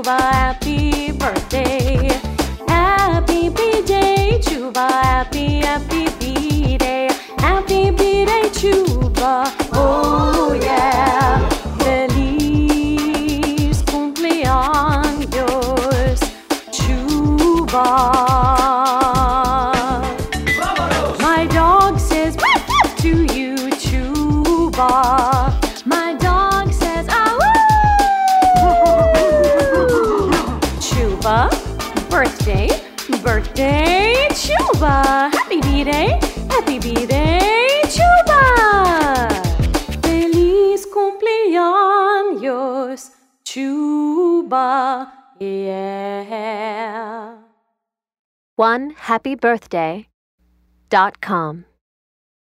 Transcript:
Chuba, happy birthday. Happy B-Day, Chuba, happy B-Day. Happy B-Day, Chuba, oh yeah. Feliz cumpleaños, Chuba. My dog says to you, Chuba. My dog says, Chuba, birthday, Chuba. Happy B-Day, Chuba. Feliz cumpleaños, Chuba, yeah. OneHappyBirthday.com